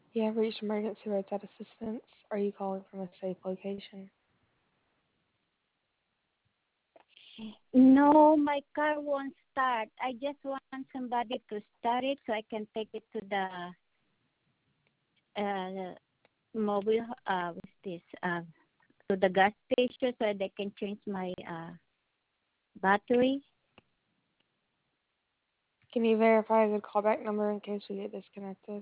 You have reached emergency roadside assistance. Are you calling from a safe location? No, my car won't start. I just want somebody to start it so I can take it to the mobile. What's this? To the gas station so they can change my battery. Can you verify a good callback number in case we get disconnected?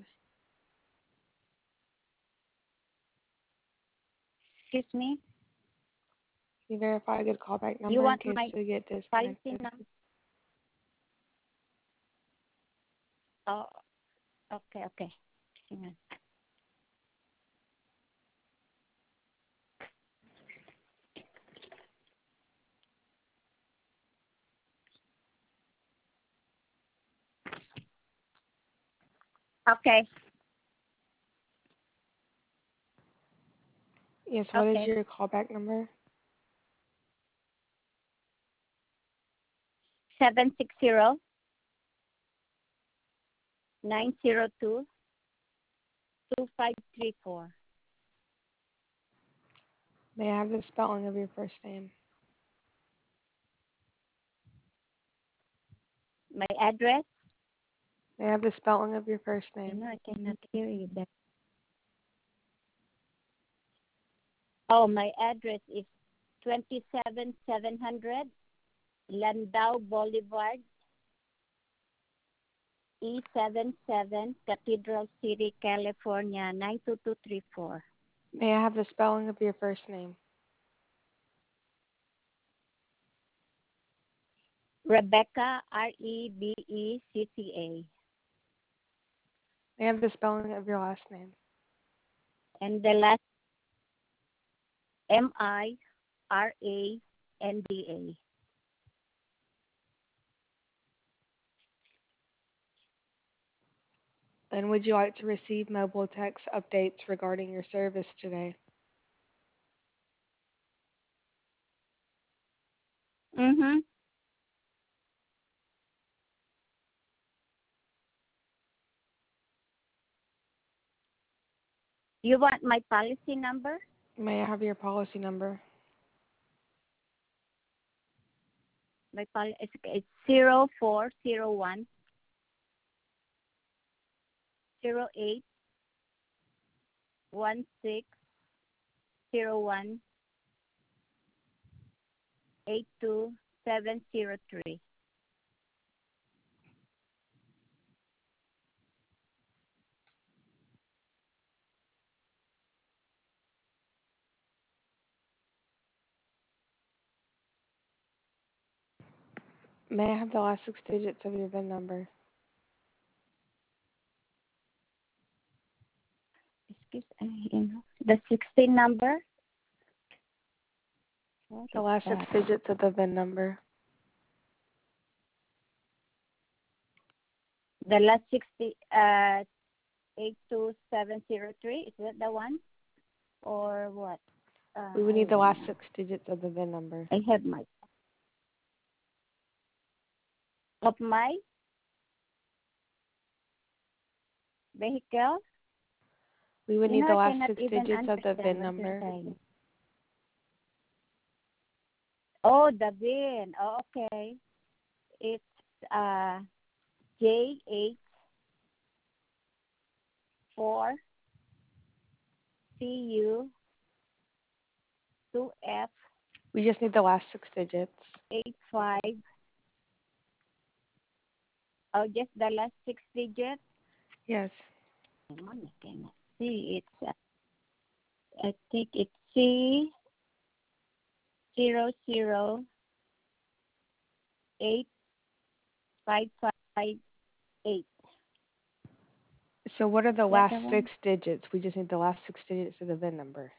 Excuse me. Can you verify a good callback You number in want case my we get policy disconnected? number? Oh, okay, okay. Hang on. Okay, Yes, what is okay. your callback number? 760-902-2534. May I have the spelling of your first name? My address? May I have the spelling of your first name? I cannot hear you there. Oh, my address is 27700 Landau Boulevard, E77, Cathedral City, California, 92234. May I have the spelling of your first name? Rebecca, Rebecca. May I have the spelling of your last name? And the last Miranda. And would you like to receive mobile text updates regarding your service today? Mm-hmm. You want my policy number? May I have your policy number? My policy it's 0408-1601-82703. May I have the last 6 digits of your VIN number? Excuse the 16 number. What The is last six that? digits of the VIN number. The last 82703. Is that the one or what? We would I need the don't last know. 6 digits of the VIN number. I have my of my vehicle. We would need the I last cannot six even digits of the understand VIN what you're number. saying. Oh, the VIN. Oh, okay. It's uh JH4CU2F We just need the last 6 digits. 85. Oh, just the last 6 digits. Yes. Hang on, I cannot see. It's I think it's C008558. So what are the Is that last the six one? digits? We just need the last 6 digits of the VIN number.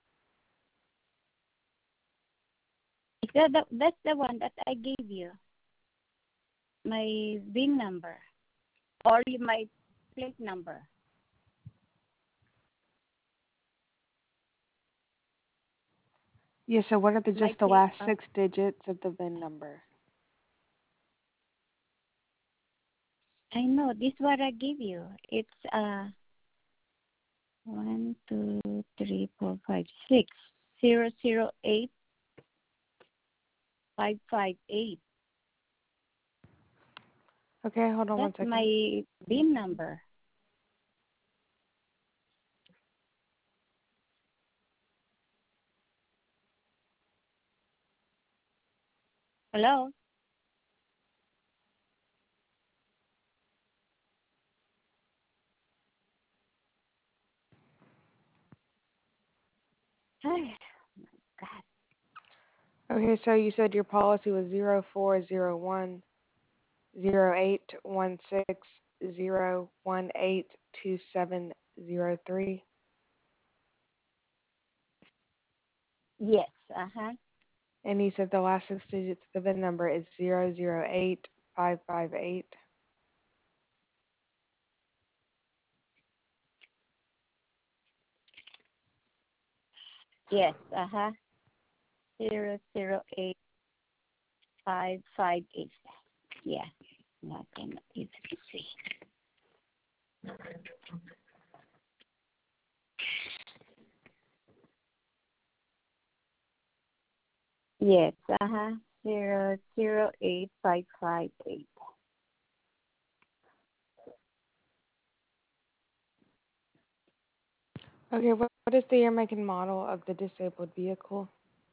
Is that's the one that I gave you? My VIN number or my plate number? Yeah, so what are My just the plate. last 6 digits of the VIN number? I know this what I give you. It's One, two, three, four, five, six. 008558. Okay, hold on one That's second. my BIN number. Hello? Ay, God. Okay, so you said your policy was 0401082703, Yes, uh-huh. and you said the last 6 digits of the VIN number is 008558. Yes, uh-huh. 008558. Yeah, I can even see. Yes, uh-huh. 008558. Okay, what is the year, make, and model of the disabled vehicle?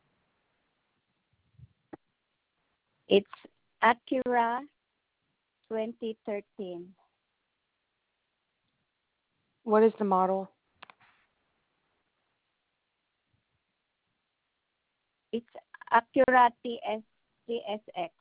It's Acura 2013. What is the model? It's Acura TSX.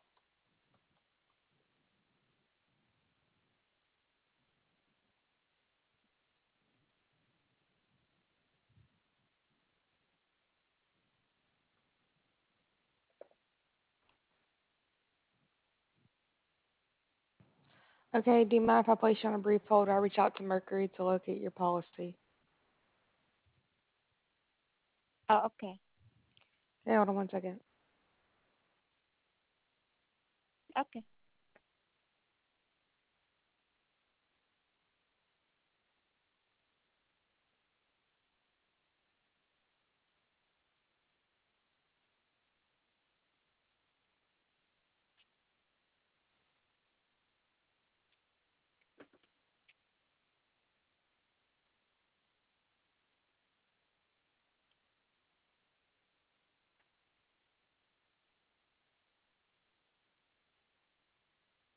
Okay, do you mind if I place you on a brief hold? I'll reach out to Mercury to locate your policy. Oh, okay. Okay, hold on one second. Okay.